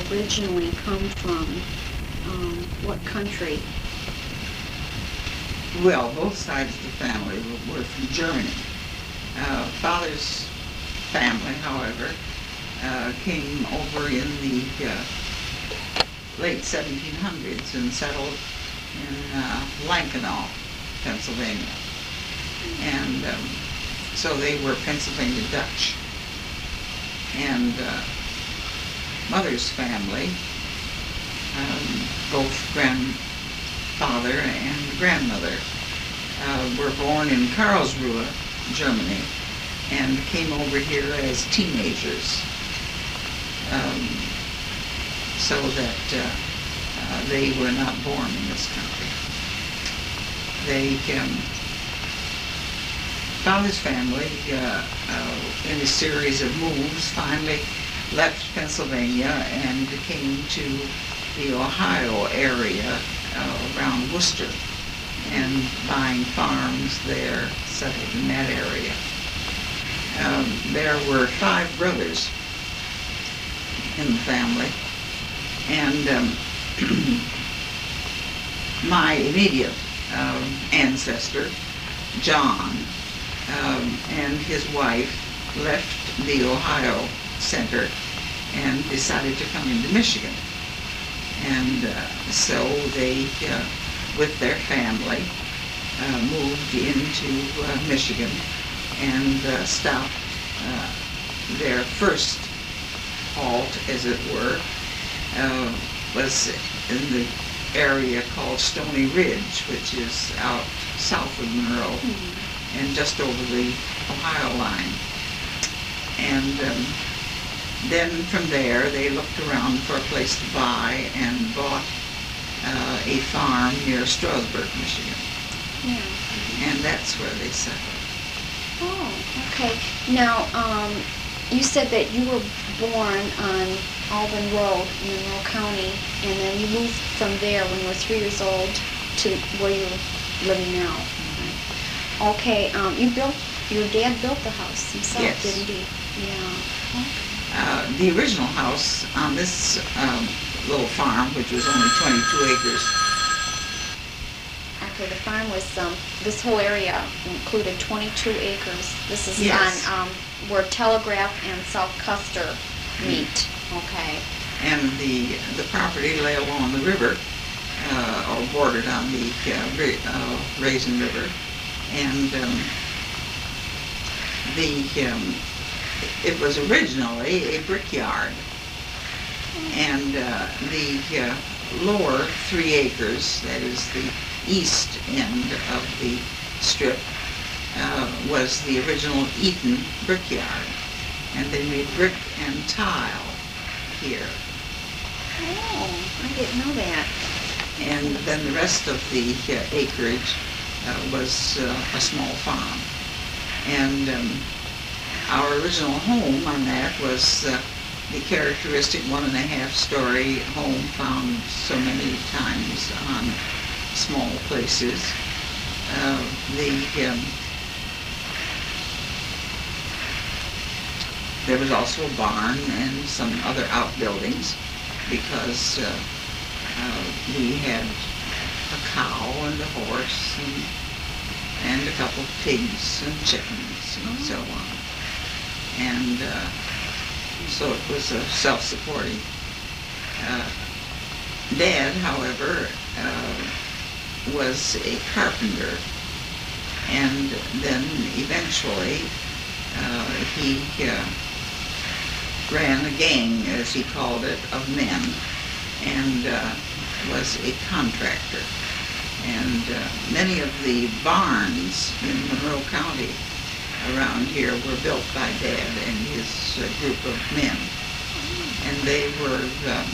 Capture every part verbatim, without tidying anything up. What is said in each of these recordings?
originally come from? Um, what country? Well, both sides of the family were from Germany. Uh, father's family, however, uh, came over in the uh, late seventeen hundreds and settled in uh, Lankenau, Pennsylvania. And um, so they were Pennsylvania Dutch. And uh, mother's family, um, both grandfather and grandmother, uh, were born in Karlsruhe, Germany, and came over here as teenagers, um, so that uh, uh, they were not born in this country. They, um, father's family, uh, uh, in a series of moves, finally left Pennsylvania and came to the Ohio area uh, around Worcester, and buying farms there, settled in that area. Um, there were five brothers in the family, and um, my immediate um, ancestor, John, um, and his wife left the Ohio center and decided to come into Michigan. And uh, so they, uh, with their family, uh, moved into uh, Michigan and uh, stopped uh, their first halt, as it were, uh, was in the area called Stony Ridge, which is out south of Monroe, mm-hmm. and just over the Ohio line. And um, then from there they looked around for a place to buy and bought uh, a farm near Strasburg, Michigan. Yeah. And that's where they settled. Oh, okay. Now, um, you said that you were born on Alvin Road in Monroe County, and then you moved from there when you were three years old to where you're living now. Mm-hmm. Okay. Um, you built. Your dad built the house himself, yes. didn't he? Yeah. Okay. Uh, the original house on this um, little farm, which was only twenty-two acres. Okay, the farm was, um, this whole area included twenty-two acres. This is yes. on um, where Telegraph and South Custer meet. Mm. Okay. And the the property lay along the river, uh, or bordered on the uh, uh, Raisin River, and um, the um, it was originally a brickyard, and uh, the uh, lower three acres, that is the east end of the strip, uh, was the original Eaton brickyard, and they made brick and tile here. Oh, I didn't know that. And then the rest of the uh, acreage uh, was uh, a small farm. And um, our original home on that was uh, the characteristic one and a half story home found so many times on small places. Uh, the um, there was also a barn and some other outbuildings, because uh, uh, we had a cow and a horse and, and a couple of pigs and chickens and so on. And uh, so it was a self-supporting. Uh, Dad, however, uh, was a carpenter, and then eventually uh, he uh, ran a gang, as he called it, of men, and uh, was a contractor. And uh, many of the barns in Monroe County around here were built by Dad and his uh, group of men. And they were um,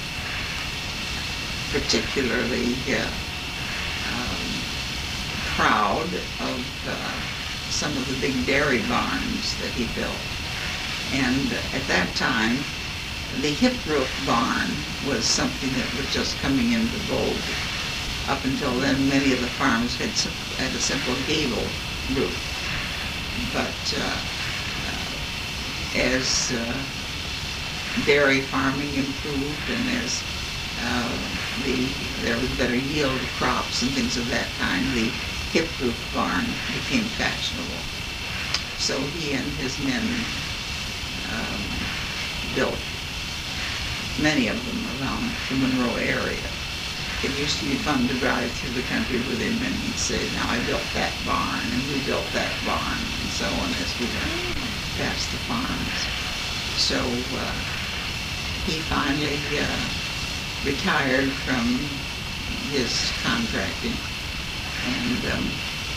particularly uh, um, proud of uh, some of the big dairy barns that he built. And at that time, the hip roof barn was something that was just coming into vogue. Up until then, many of the farms had, had a simple gable roof. But uh, uh, as uh, dairy farming improved, and as uh, the there was better yield of crops and things of that kind, the hip-roof barn became fashionable. So he and his men um, built many of them around the Monroe area. It used to be fun to drive through the country with him, and he'd say, "Now I built that barn, and we built that barn," and so on as we went past the farms. So uh, he finally uh, retired from his contracting, and um,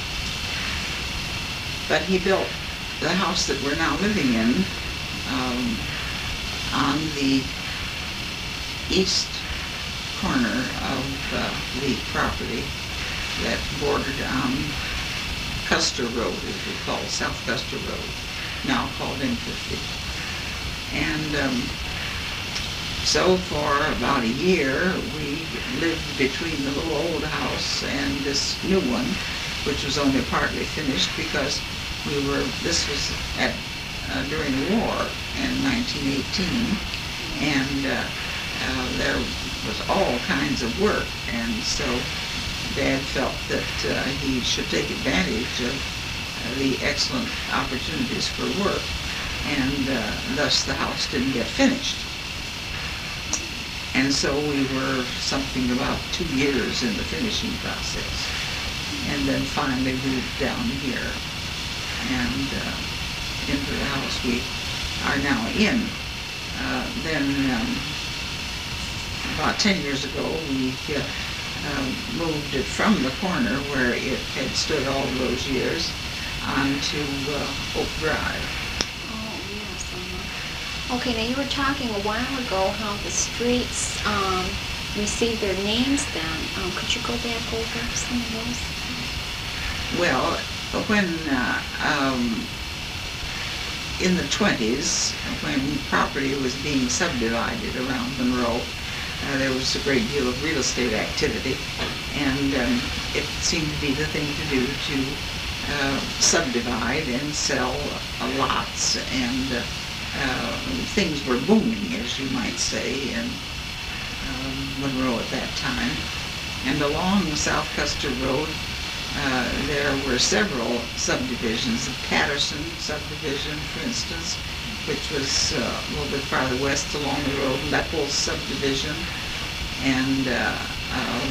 but he built the house that we're now living in um, on the east corner of uh, the property that bordered on Custer Road, as we call it, South Custer Road, now called M fifty. And um, so for about a year, we lived between the little old house and this new one, which was only partly finished because we were, this was at, uh, during the war in nineteen eighteen, and uh, uh, there was all kinds of work, and so Dad felt that uh, he should take advantage of uh, the excellent opportunities for work, and uh, thus the house didn't get finished. And so we were something about two years in the finishing process, and then finally moved down here and uh, into the house we are now in. Uh, then um, about ten years ago, we uh, uh, moved it from the corner where it had stood all those years onto uh, Oak Drive. Oh, yes. Uh-huh. Okay, now you were talking a while ago how the streets um, received their names then. Um, could you go back over some of those? Well, when uh, um, in the twenties, when property was being subdivided around Monroe, uh, there was a great deal of real estate activity, and um, it seemed to be the thing to do to uh, subdivide and sell uh, lots, and uh, uh, things were booming, as you might say, in um, Monroe at that time. And along South Custer Road, Uh, there were several subdivisions. The Patterson subdivision, for instance, which was uh, a little bit farther west along the road, Lepples subdivision, and uh, um,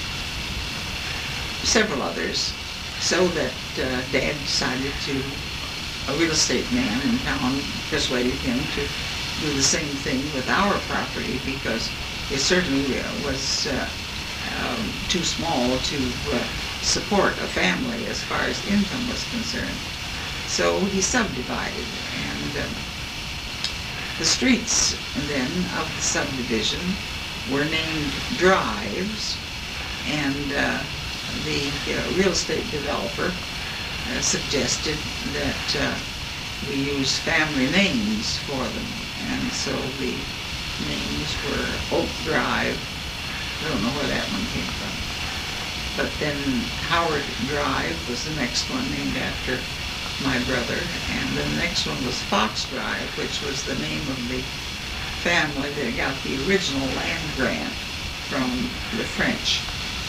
several others. So that uh, Dad decided to, a real estate man in town persuaded him to do the same thing with our property, because it certainly was uh, um, too small to uh, support a family as far as income was concerned. So he subdivided, and um, the streets then of the subdivision were named drives, and uh, the uh, real estate developer uh, suggested that uh, we use family names for them, and so the names were Oak Drive. I don't know where that one came from. But then Howard Drive was the next one, named after my brother, and then the next one was Fox Drive, which was the name of the family that got the original land grant from the French,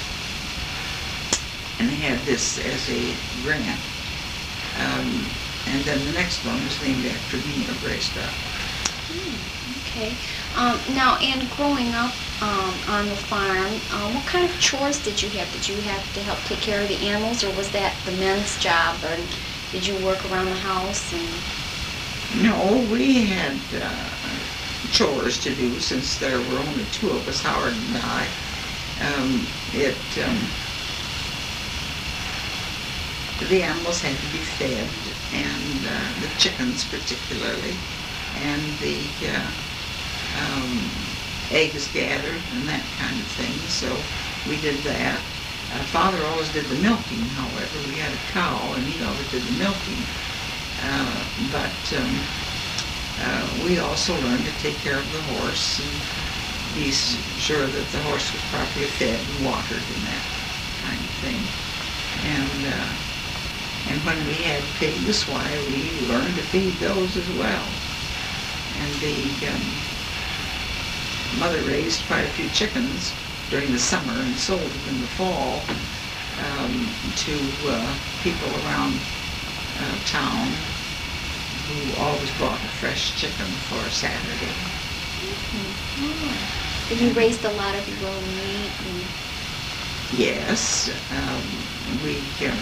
and they had this as a grant. Um, and then the next one was named after me, of Greystock. Hmm, okay. Um, now, and growing up um, on the farm, um, what kind of chores did you have? Did you have to help take care of the animals, or was that the men's job? Or did you work around the house? And No, we had uh, chores to do since there were only two of us, Howard and I. Um, it um, the animals had to be fed, and uh, the chickens particularly, and the uh, um, eggs gathered and that kind of thing. So we did that. Uh, Father always did the milking, however. We had a cow, and he always did the milking. Uh, but um, uh, we also learned to take care of the horse and be sure that the horse was properly fed and watered and that kind of thing. And uh, and when we had pigs, why, we learned to feed those as well. And the um, Mother raised quite a few chickens during the summer and sold them in the fall um, to uh, people around uh, town who always bought a fresh chicken for Saturday. Mm-hmm. And you raised a lot of your own meat? And... Yes. Um, we, um,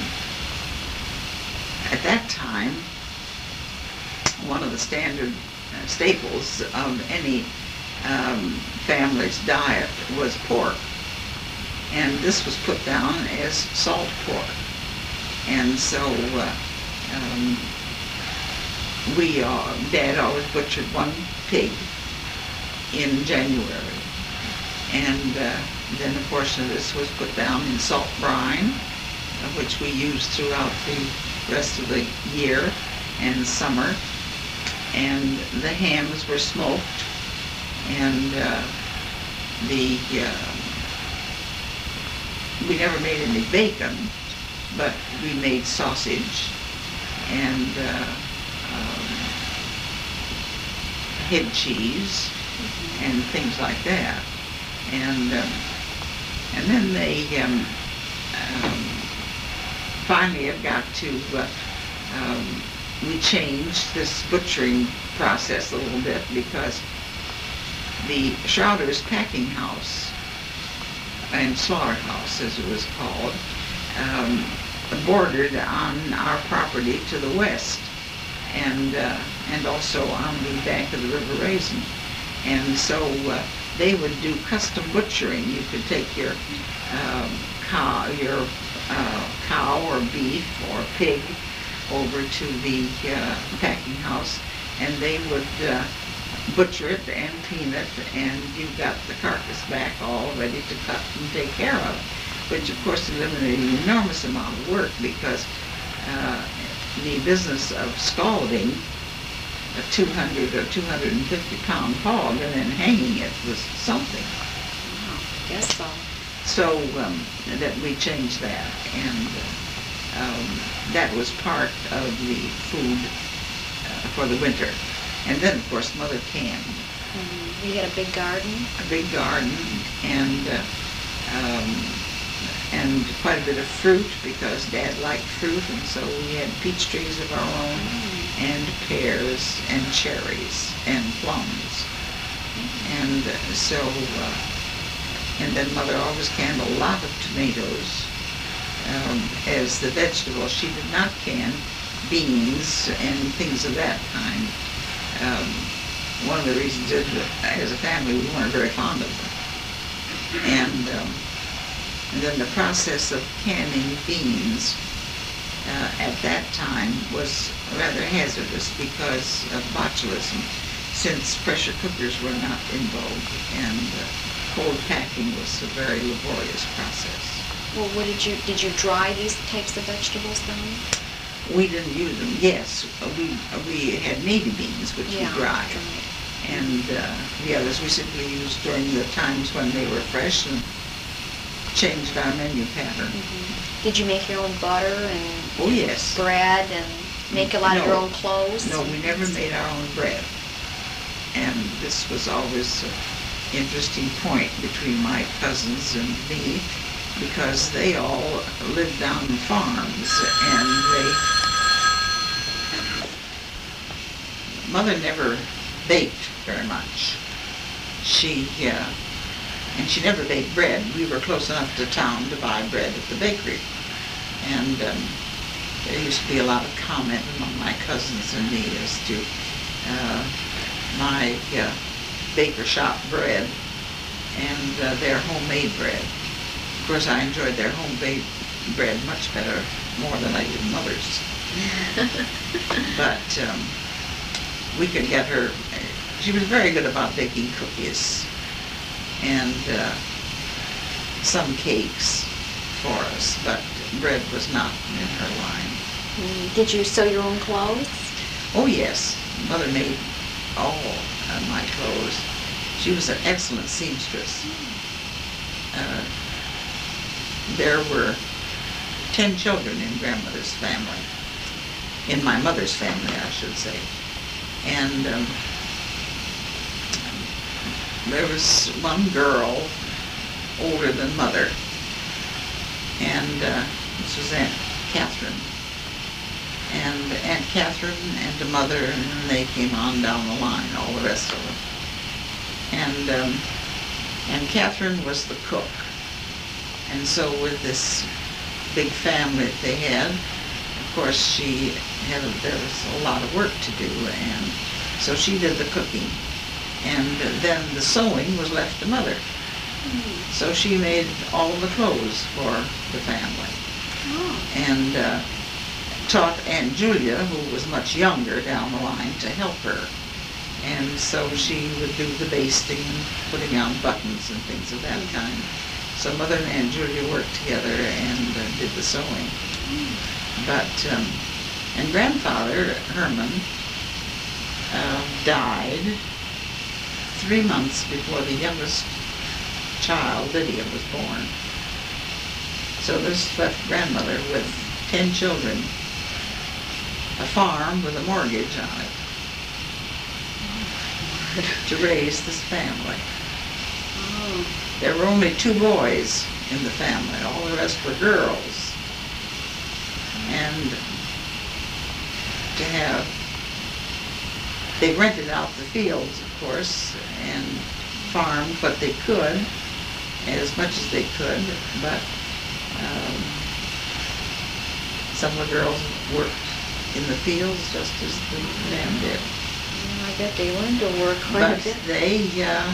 at that time, one of the standard uh, staples of any um, family's diet was pork. And this was put down as salt pork. And so uh, um, we, uh, Dad always butchered one pig in January. And uh, then a portion of this was put down in salt brine, uh, which we used throughout the rest of the year and summer. And the hams were smoked, and uh, the uh, we never made any bacon, but we made sausage and uh, um, head cheese and things like that. And um, and then they um, um, finally have got to, uh, um, we changed this butchering process a little bit because the Shrouders packing house and slaughterhouse, as it was called, um, bordered on our property to the west, and uh, and also on the bank of the River Raisin. And so uh, they would do custom butchering. You could take your um, cow, your uh, cow or beef or pig over to the uh, packing house, and they would uh, butcher it and clean it, and you got the carcass back all ready to cut and take care of, which of course eliminated an enormous amount of work because uh, the business of scalding a two hundred or two hundred fifty pound hog and then hanging it was something. Wow, I guess so. So um, that we changed that, and uh, um, that was part of the food uh, for the winter. And then, of course, Mother canned. Mm, you had a big garden? A big garden, and uh, um, and quite a bit of fruit because Dad liked fruit, and so we had peach trees of our own, mm. and pears, and cherries, and plums. Mm. And uh, so, uh, and then Mother always canned a lot of tomatoes um, as the vegetable. She did not can beans and things of that kind. Um, one of the reasons is that as a family we weren't very fond of them. And, um, and then the process of canning beans uh, at that time was rather hazardous because of botulism, since pressure cookers were not in vogue, and uh, cold packing was a very laborious process. Well, what did you, did you dry these types of vegetables then? We didn't use them. Yes, we we had navy beans, which yeah, we dried, dried. and uh, the others we simply used during the times when they were fresh and changed our menu pattern. Mm-hmm. Did you make your own butter and oh yes, bread and make a lot no, of your own clothes? No, we never made our own bread, and this was always an interesting point between my cousins and me, because they all lived on farms, and they Mother never baked very much. She, uh, and she never baked bread. We were close enough to town to buy bread at the bakery. And um, there used to be a lot of comment among my cousins and me as to uh, my uh, baker shop bread and uh, their homemade bread. Of course, I enjoyed their homemade bread much better, more than I did Mother's. But um, we could get her, she was very good about baking cookies and uh, some cakes for us, but bread was not in her line. Mm, did you sew your own clothes? Oh yes, Mother made all of my clothes. She was an excellent seamstress. Uh, there were ten children in Grandmother's family, in my mother's family, I should say. And um, there was one girl older than Mother, and uh, this was Aunt Catherine. And Aunt Catherine and the Mother, and then they came on down the line, all the rest of them. And um, and Catherine was the cook. And so with this big family that they had, of course she had, a, there was a lot of work to do, and so she did the cooking. And then the sewing was left to Mother. Mm. So she made all of the clothes for the family. Oh. And uh, taught Aunt Julia, who was much younger down the line, to help her. And so she would do the basting and putting on buttons and things of that mm. kind. So Mother and Aunt Julia worked together and uh, did the sewing. Mm. But, um, and Grandfather, Herman, uh, died three months before the youngest child, Lydia, was born. So this left Grandmother with ten children, a farm with a mortgage on it, to raise this family. Oh. There were only two boys in the family. All the rest were girls. And to have, they rented out the fields, of course, and farmed what they could, as much as they could, but um, some of the girls worked in the fields just as the men did. I bet they learned to work quite but a bit. They uh,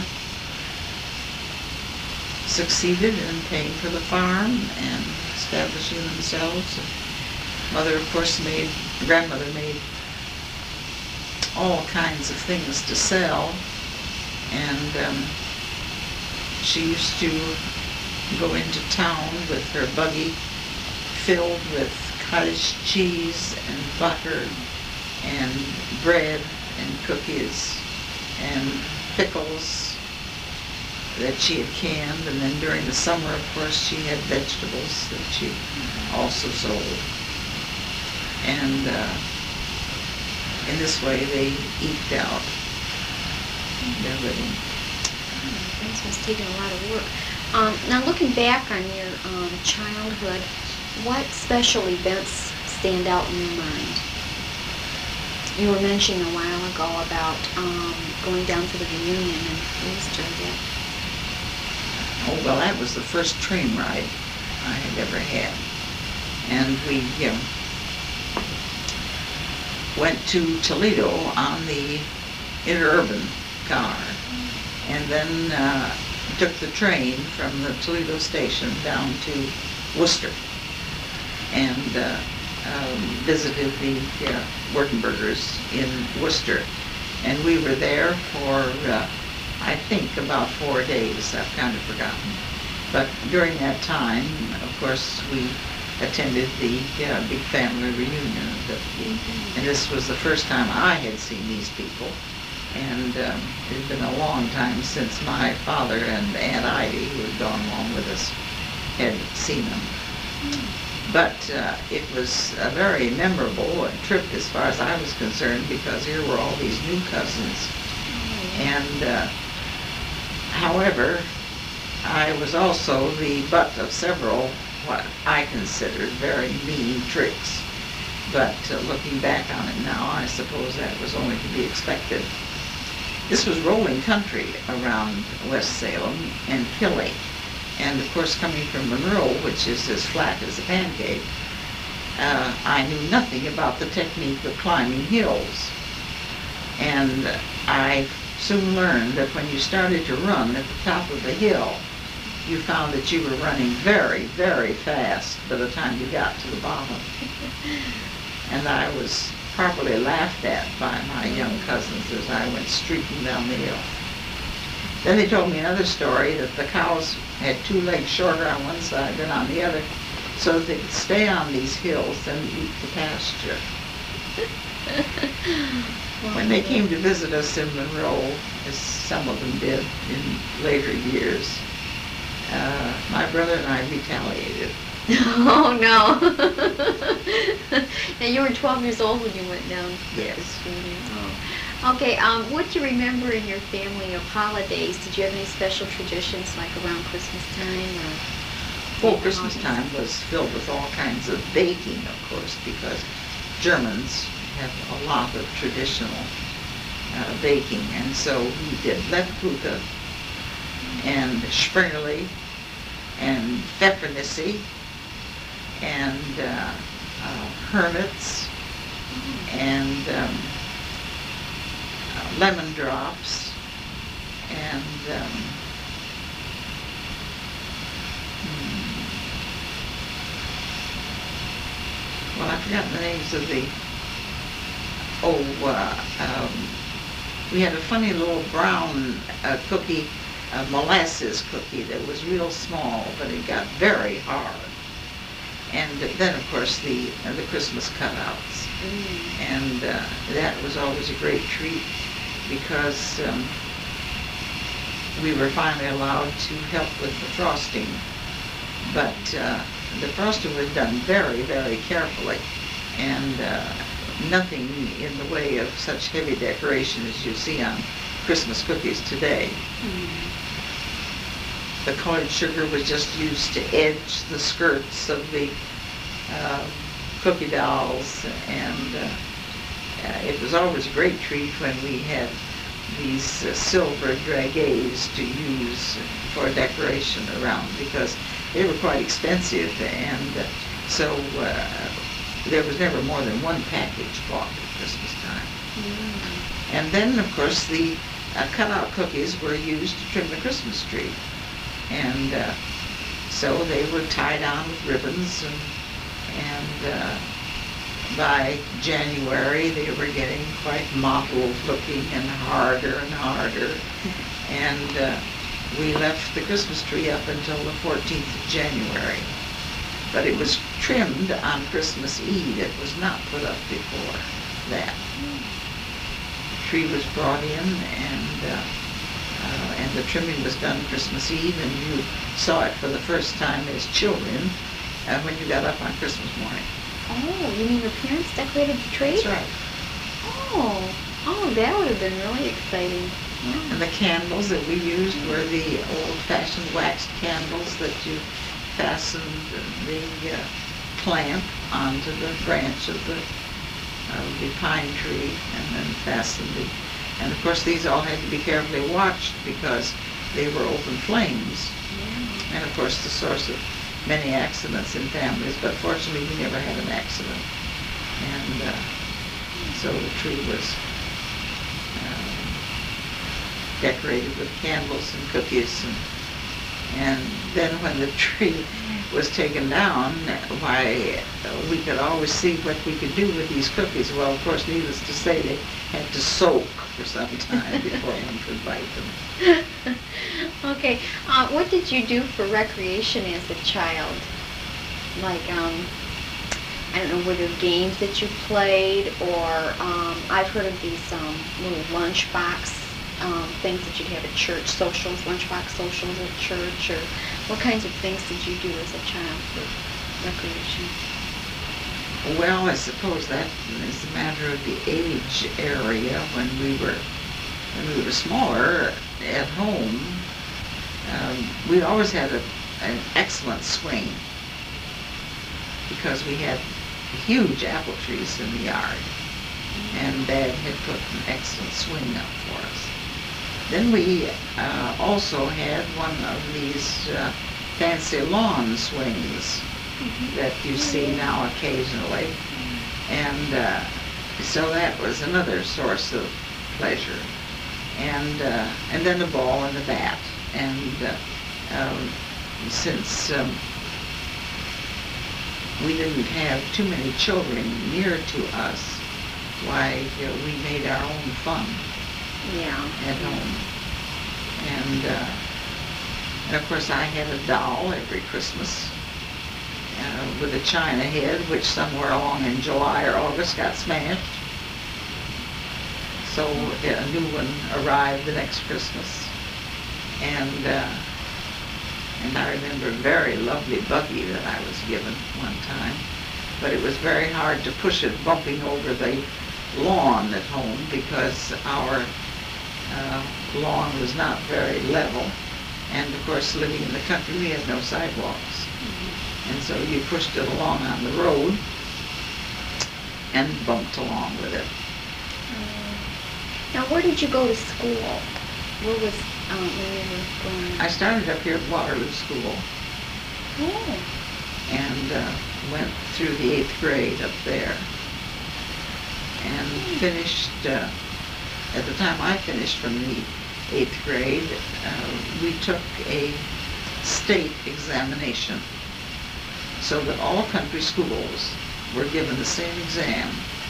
succeeded in paying for the farm and establishing themselves. And Mother, of course, made, Grandmother made all kinds of things to sell, and um, she used to go into town with her buggy filled with cottage cheese and butter and bread and cookies and pickles that she had canned, and then during the summer, of course, she had vegetables that she also sold. And uh, in this way, they eked out their living. Oh, this must have taken a lot of work. Um, now, looking back on your um, childhood, what special events stand out in your mind? You were mentioning a while ago about um, going down for the reunion and Easter. That. Oh, well, that was the first train ride I had ever had. And we you know, went to Toledo on the interurban car, and then uh, took the train from the Toledo station down to Worcester, and uh, um, visited the uh, Wertenbergers in Worcester. And we were there for, uh, I think, about four days. I've kind of forgotten. But during that time, of course, we attended the uh, big family reunion. And this was the first time I had seen these people. And um, it had been a long time since my father and Aunt Ida, who had gone along with us, had seen them. But uh, it was a very memorable trip as far as I was concerned, because here were all these new cousins. And uh, however, I was also the butt of several what I considered very mean tricks. But uh, looking back on it now, I suppose that was only to be expected. This was rolling country around West Salem and hilly. And of course, coming from Monroe, which is as flat as a pancake, uh, I knew nothing about the technique of climbing hills. And I soon learned that when you started to run at the top of the hill, you found that you were running very, very fast by the time you got to the bottom. And I was properly laughed at by my young cousins as I went streaking down the hill. Then they told me another story that the cows had two legs shorter on one side than on the other, so that they could stay on these hills and eat the pasture. When they came to visit us in Monroe, as some of them did in later years, uh, my brother and I retaliated. Oh, no. Now, you were twelve years old when you went down. Yes. Oh. Okay, um, what do you remember in your family of holidays? Did you have any special traditions like around Christmas time or Well, in the Christmas holidays? time was filled with all kinds of baking, of course, because Germans have a lot of traditional uh, baking. And so we did Lebkuchen and Springerli and Pfeffernusse and uh, uh, Hermits and um, uh, lemon drops and um, hmm, well, I've forgotten the names of the, oh, uh, um, we had a funny little brown uh, cookie, a molasses cookie that was real small, but it got very hard. And then, of course, the uh, the Christmas cutouts. Mm. And uh, that was always a great treat because um, we were finally allowed to help with the frosting. But uh, the frosting was done very, very carefully, and uh, nothing in the way of such heavy decoration as you see on Christmas cookies today. Mm. The colored sugar was just used to edge the skirts of the uh, cookie dolls, and uh, uh, it was always a great treat when we had these uh, silver dragées to use for decoration around, because they were quite expensive, and uh, so uh, there was never more than one package bought at Christmas time. Mm. And then, of course, the uh, cutout cookies were used to trim the Christmas tree. And uh, so they were tied on with ribbons, and, and uh, by January they were getting quite mottled looking and harder and harder. And uh, we left the Christmas tree up until the fourteenth of January. But it was trimmed on Christmas Eve. It was not put up before that. The tree was brought in, and uh, Uh, and the trimming was done Christmas Eve, and you saw it for the first time as children uh, when you got up on Christmas morning. Oh, you mean your parents decorated the tree? That's right. Oh, oh, that would have been really exciting. Yeah. And the candles that we used were the old-fashioned waxed candles that you fastened the uh, clamp onto the branch of the, of the pine tree, and then fastened the. And of course, these all had to be carefully watched because they were open flames. Yeah. And of course, the source of many accidents in families, but fortunately, we never had an accident. And uh, so the tree was um, decorated with candles and cookies. And, and then when the tree was taken down, why, we could always see what we could do with these cookies. Well, of course, needless to say, they had to soak for some time before one could bite them. Okay, uh, what did you do for recreation as a child? Like, um, I don't know, were there games that you played, or um, I've heard of these um, little lunchbox um, things that you'd have at church, socials, lunchbox socials at church, or what kinds of things did you do as a child for recreation? Well, I suppose that is a matter of the age area. When we were when we were smaller at home, um, we always had a, an excellent swing because we had huge apple trees in the yard, and Dad had put an excellent swing up for us. Then we uh, also had one of these uh, fancy lawn swings that you see now occasionally, and uh, so that was another source of pleasure. And uh, and then the ball and the bat. And uh, um, since um, we didn't have too many children near to us, why, you know, we made our own fun Yeah. at home. And, uh, and of course, I had a doll every Christmas. Uh, with a china head, which somewhere along in July or August got smashed. So uh, a new one arrived the next Christmas. And uh, and I remember a very lovely buggy that I was given one time. But it was very hard to push it, bumping over the lawn at home because our uh, lawn was not very level. And of course, living in the country, we had no sidewalks. Mm-hmm. And so you pushed it along on the road and bumped along with it. Um, now, where did you go to school? Where was, um, where you were born? I started up here at Waterloo School. Oh. And uh, went through the eighth grade up there. And finished, uh, at the time I finished from the eighth grade, uh, we took a state examination so that all country schools were given the same exam.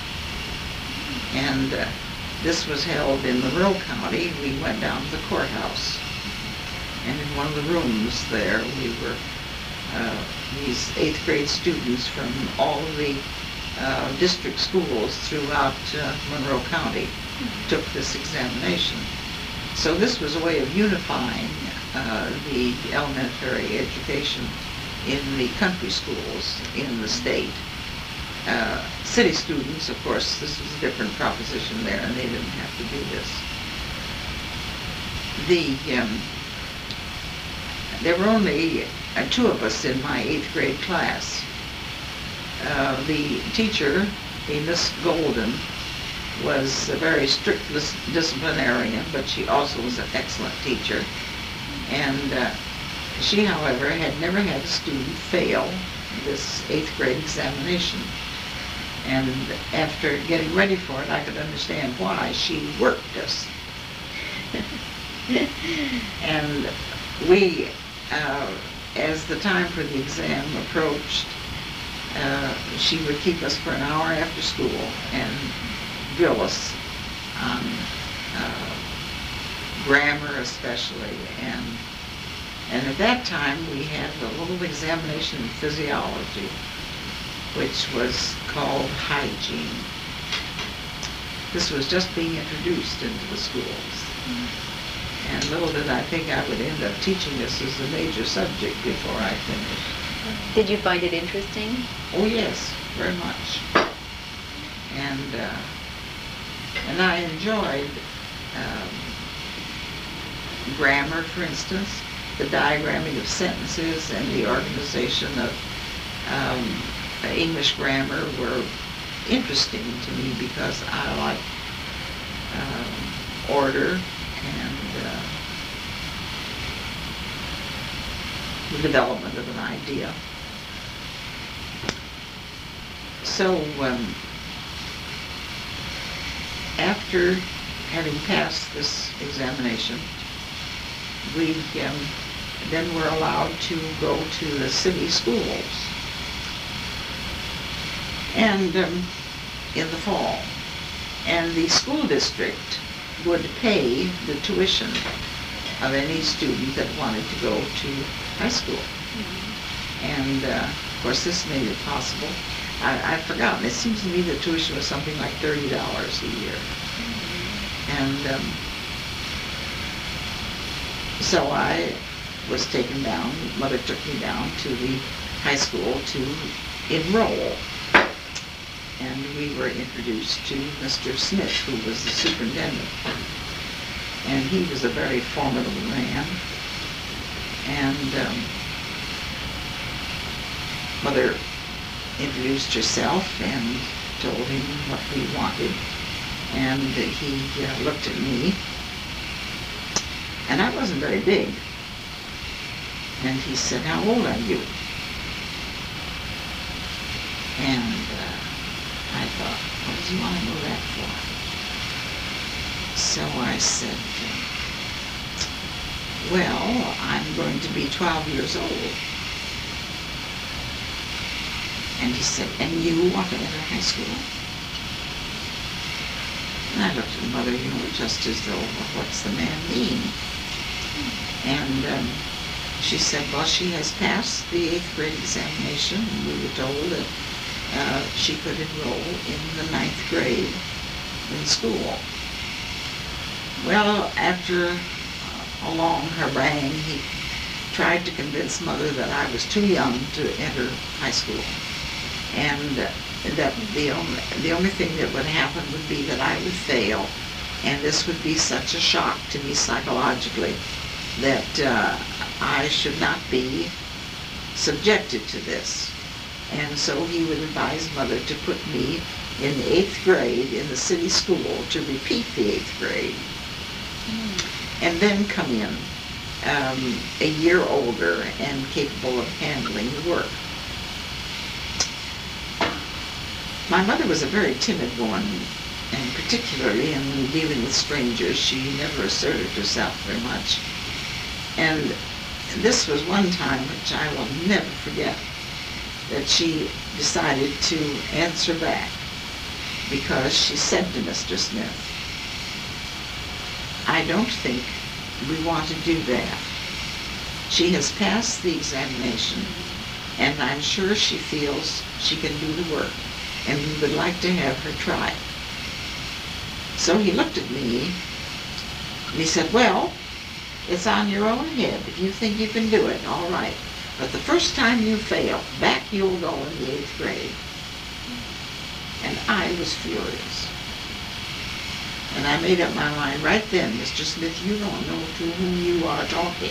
And uh, this was held in Monroe County. We went down to the courthouse. And in one of the rooms there, we were, uh, these eighth grade students from all of the uh, district schools throughout uh, Monroe County took this examination. So this was a way of unifying uh, the elementary education in the country schools in the state. Uh, city students, of course, this was a different proposition there, and they didn't have to do this. The um, there were only uh, two of us in my eighth grade class. Uh, the teacher, a Miss Golden, was a very strict disciplinarian, but she also was an excellent teacher. And uh, she, however, had never had a student fail this eighth grade examination. And after getting ready for it, I could understand why. She worked us. And we, uh, as the time for the exam approached, uh, she would keep us for an hour after school and drill us on uh, grammar especially. And, and at that time, we had a little examination in physiology, which was called hygiene. This was just being introduced into the schools. Mm-hmm. And little did I think I would end up teaching this as a major subject before I finished. Did you find it interesting? Oh yes, very much. And uh, and I enjoyed um, grammar, for instance, the diagramming of sentences and the organization of um, English grammar were interesting to me because I like um, order and uh, the development of an idea. So um, after having passed this examination, we um, then were allowed to go to the city schools. And um, in the fall. And the school district would pay the tuition of any student that wanted to go to high school. Mm-hmm. And uh, of course this made it possible. I, I've forgotten, it seems to me the tuition was something like thirty dollars a year. Mm-hmm. And um, so I was taken down, mother took me down to the high school to enroll. And we were introduced to Mister Smith, who was the superintendent. And he was a very formidable man. And um, mother introduced herself and told him what we wanted. And he uh, looked at me. And I wasn't very big. And he said, "How old are you?" And uh, I thought, what does he want to know that for? So I said, well, I'm going to be twelve years old. And he said, and you want to enter high school? And I looked at mother, you know, just as though, well, what's the man mean? And um, she said, well, she has passed the eighth grade examination, and we were told that Uh, she could enroll in the ninth grade in school. Well, after a long harangue, he tried to convince mother that I was too young to enter high school. And uh, that the only, the only thing that would happen would be that I would fail, and this would be such a shock to me psychologically that uh, I should not be subjected to this. And so he would advise Mother to put me in the eighth grade in the city school to repeat the eighth grade, mm. and then come in um, a year older and capable of handling the work. My mother was a very timid woman, and particularly in dealing with strangers, she never asserted herself very much. And this was one time which I will never forget, that she decided to answer back, because she said to Mister Smith, "I don't think we want to do that. She has passed the examination, and I'm sure she feels she can do the work, and we would like to have her try it." So he looked at me, and he said, "Well, it's on your own head. If you think you can do it, all right. But the first time you fail, back you'll go in the eighth grade." And I was furious. And I made up my mind right then, "Mister Smith, you don't know to whom you are talking."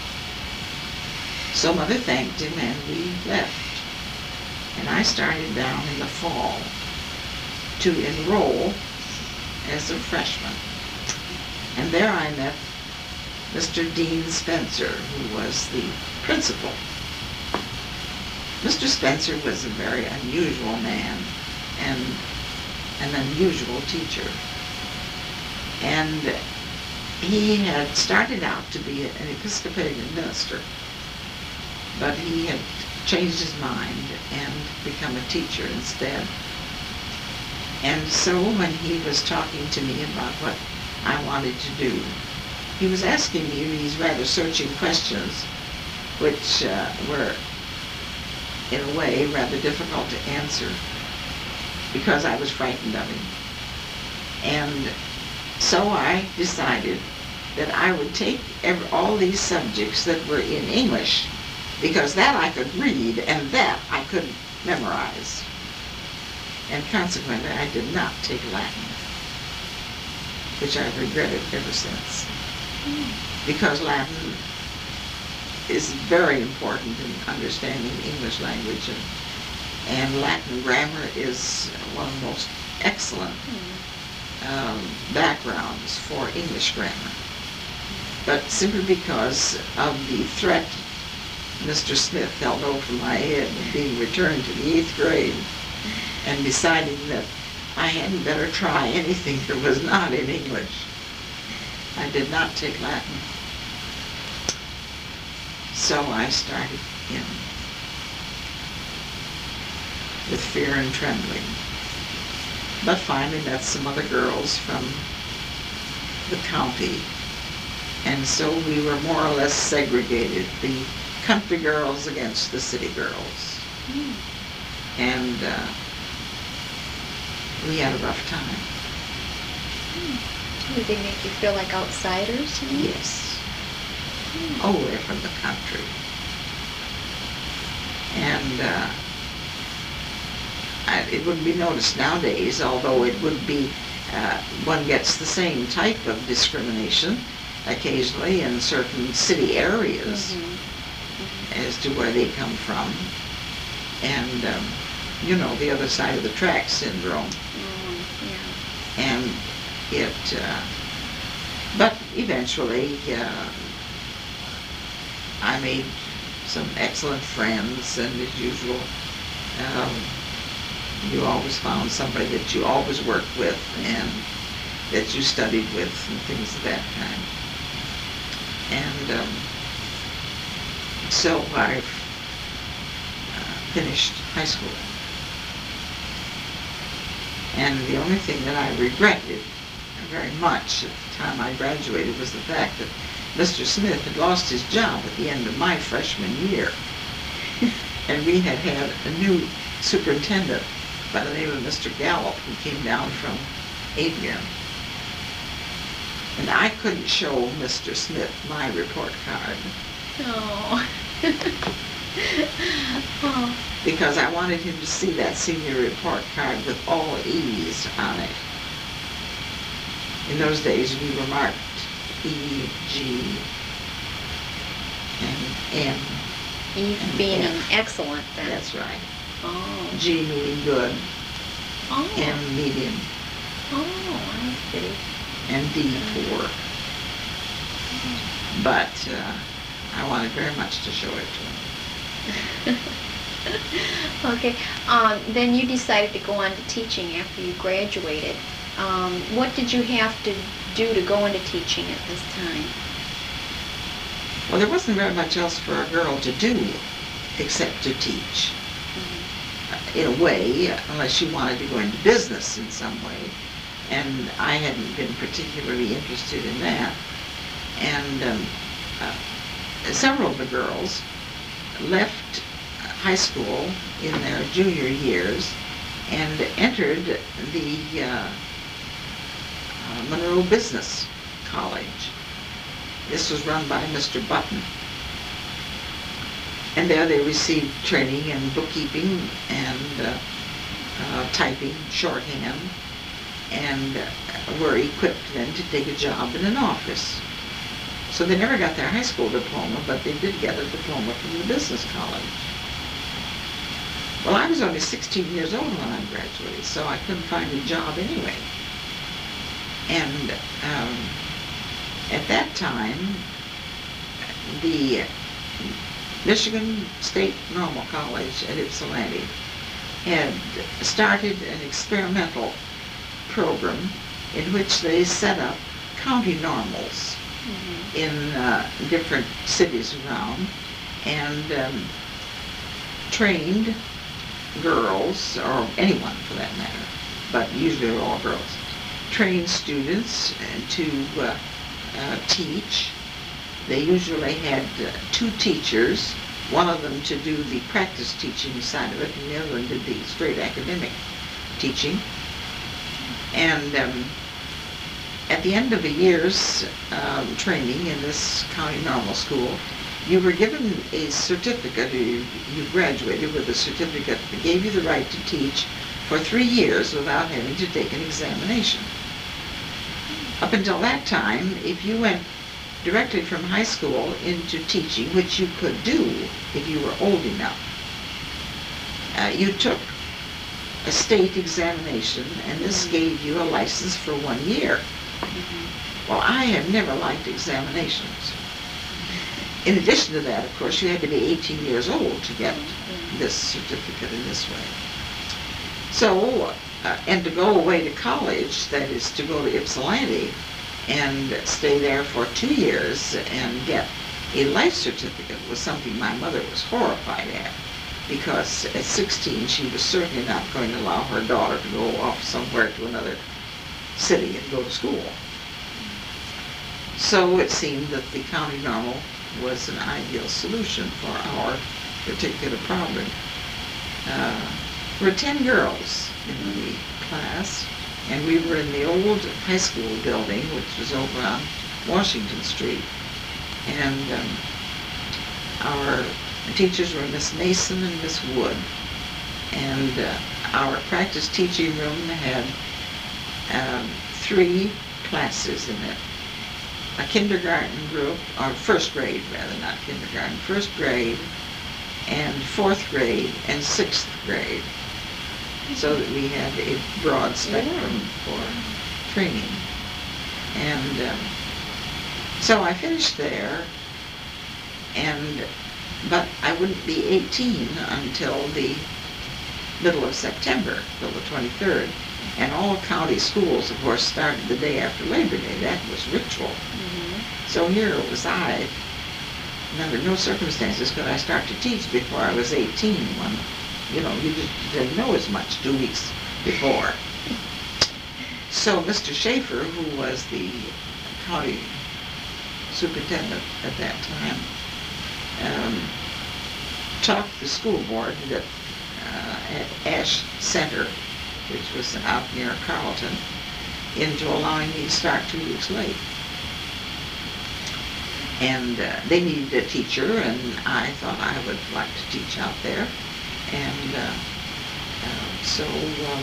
So Mother thanked him and we left. And I started down in the fall to enroll as a freshman. And there I met Mister Dean Spencer, who was the principal. Mister Spencer was a very unusual man and an unusual teacher. And he had started out to be an Episcopalian minister, but he had changed his mind and become a teacher instead. And so when he was talking to me about what I wanted to do, he was asking me these rather searching questions, which uh, were, in a way, rather difficult to answer, because I was frightened of him. And so I decided that I would take every, all these subjects that were in English, because that I could read and that I could memorize. And consequently, I did not take Latin, which I've regretted ever since. Because Latin is very important in understanding the English language, and, and Latin grammar is one of the most excellent um, backgrounds for English grammar. But simply because of the threat Mister Smith held over my head of being returned to the eighth grade, and deciding that I hadn't better try anything that was not in English, I did not take Latin. So I started in with fear and trembling. But finally met some other girls from the county, and so we were more or less segregated, the country girls against the city girls. Mm. And uh, we had a rough time. Mm. Did they make you feel like outsiders? You know? Yes. Mm. Oh, they're from the country. And uh, I, it wouldn't be noticed nowadays, although it would be, uh, one gets the same type of discrimination occasionally in certain city areas. Mm-hmm. Mm-hmm. As to where they come from. And, um, you know, the other side of the track syndrome. Mm, yeah. And it, uh, but eventually, uh, I made some excellent friends, and as usual, um, you always found somebody that you always worked with and that you studied with and things of that kind. And um, so I uh, finished high school. And the only thing that I regretted very much at the time I graduated was the fact that Mister Smith had lost his job at the end of my freshman year. And we had had a new superintendent by the name of Mister Gallup, who came down from Adrian. And I couldn't show Mister Smith my report card. Oh. Oh. because I wanted him to see that senior report card with all E's on it. In those days, we were marked E, G, and M. E And being F. an excellent then. That's right. Oh. G meaning good, Oh. M medium, Oh, I see. and D poor. But uh, I wanted very much to show it to him. Okay. Um, then you decided to go on to teaching after you graduated. Um, what did you have to do to go into teaching at this time? Well, there wasn't very much else for a girl to do except to teach. In a way, unless she wanted to go into business in some way. And I hadn't been particularly interested in that. And um, uh, several of the girls left high school in their junior years and entered the uh, uh, Monroe Business College. This was run by Mister Button. And there they received training in bookkeeping and uh, uh, typing, shorthand, and uh, were equipped then to take a job in an office. So they never got their high school diploma, but they did get a diploma from the business college. Well, I was only sixteen years old when I graduated, so I couldn't find a job anyway. And um, at that time, the Michigan State Normal College at Ypsilanti had started an experimental program in which they set up county normals mm-hmm. in uh, different cities around and um, trained girls, or anyone for that matter, but usually all girls, trained students to uh, uh, teach. They usually had uh, two teachers, one of them to do the practice teaching side of it, and the other one did the straight academic teaching. And um, at the end of a year's um, training in this county normal school, you were given a certificate, or you, you graduated with a certificate that gave you the right to teach for three years without having to take an examination. Up until that time, if you went directly from high school into teaching, which you could do if you were old enough, uh, you took a state examination, and this gave you a license for one year. Mm-hmm. Well, I have never liked examinations. In addition to that, of course, you had to be eighteen years old to get this certificate in this way. So, uh, and to go away to college, that is to go to Ypsilanti and stay there for two years and get a life certificate was something my mother was horrified at, because at sixteen she was certainly not going to allow her daughter to go off somewhere to another city and go to school. So it seemed that the county normal was an ideal solution for our particular problem. Uh, there were ten girls in the class, and we were in the old high school building, which was over on Washington Street. And um, our teachers were Miss Mason and Miss Wood. And uh, our practice teaching room had um, three classes in it. A kindergarten group, or first grade rather, not kindergarten, first grade, and fourth grade, and sixth grade. So that we had a broad spectrum for training. And um, so I finished there, and but I wouldn't be eighteen until the middle of September, till the twenty-third. And all county schools, of course, started the day after Labor Day. That was ritual. Mm-hmm. So here was I, and under no circumstances could I start to teach before I was eighteen, when, you know, you just didn't know as much two weeks before. So Mister Schaefer, who was the county superintendent at that time, um, talked the school board that, uh, at Ash Center, which was out near Carleton, into allowing me to start two weeks late. And uh, they needed a teacher, and I thought I would like to teach out there. And uh, uh, so um,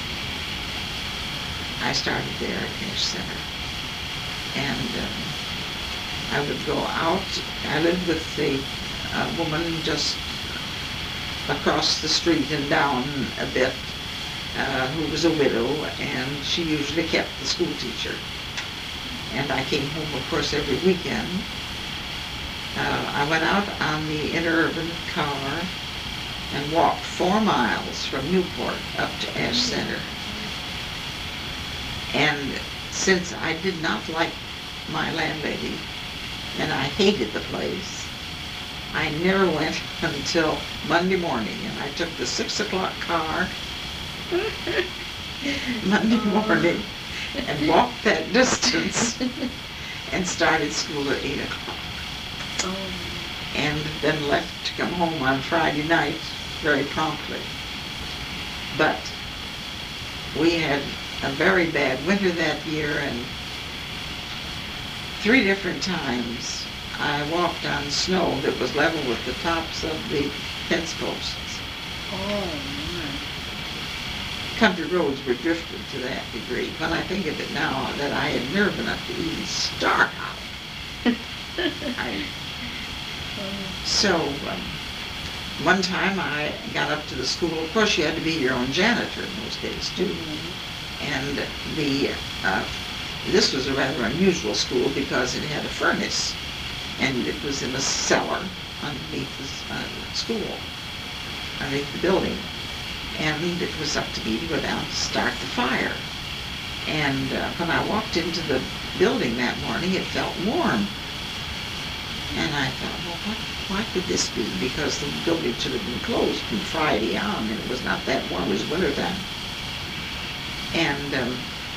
I started there at Cash Center. And um, I would go out. I lived with the uh, woman just across the street and down a bit, uh, who was a widow, and she usually kept the school teacher. And I came home, of course, every weekend. Uh, I went out on the interurban car and walked four miles from Newport up to Ash Center. And since I did not like my landlady, and I hated the place, I never went until Monday morning, and I took the six o'clock car Monday morning and walked that distance and started school at eight o'clock. Oh. And then left to come home on Friday night very promptly. But we had a very bad winter that year, and three different times I walked on snow that was level with the tops of the fence posts. Oh, Country roads were drifted to that degree. When I think of it now, that I had nerve enough to even start out. I, so, um, one time I got up to the school. Of course, you had to be your own janitor in those days, too. Mm-hmm. And the uh, this was a rather unusual school because it had a furnace, and it was in a cellar underneath the uh, school, underneath the building. And it was up to me to go down to start the fire. And uh, when I walked into the building that morning, it felt warm. And I thought, well, what, why could this be? Because the building should have been closed from Friday on, and it was not that warm. It was wintertime. And um,